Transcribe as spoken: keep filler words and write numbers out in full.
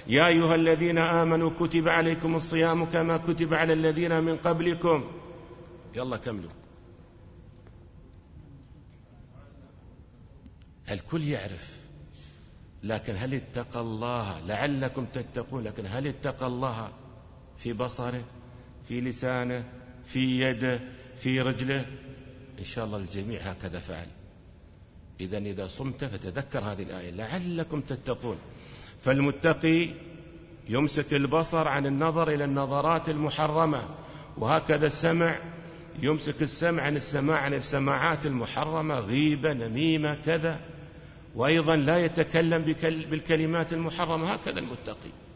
يا أيها الذين آمنوا كتب عليكم الصيام كما كتب على الذين من قبلكم. يلا كملوا. الكل يعرف، لكن هل اتقى الله لعلكم تتقون؟ لكن هل اتقى الله في بصره، في لسانه، في يده، في رجله؟ إن شاء الله الجميع هكذا فعل. إذن إذا صمت فتذكر هذه الآية لعلكم تتقون. فالمتقي يمسك البصر عن النظر إلى النظرات المحرمة، وهكذا السمع يمسك السمع عن السماع عن السماعات المحرمة، غيبة، نميمة، كذا. وأيضا لا يتكلم بالكلمات المحرمة، هكذا المتقي.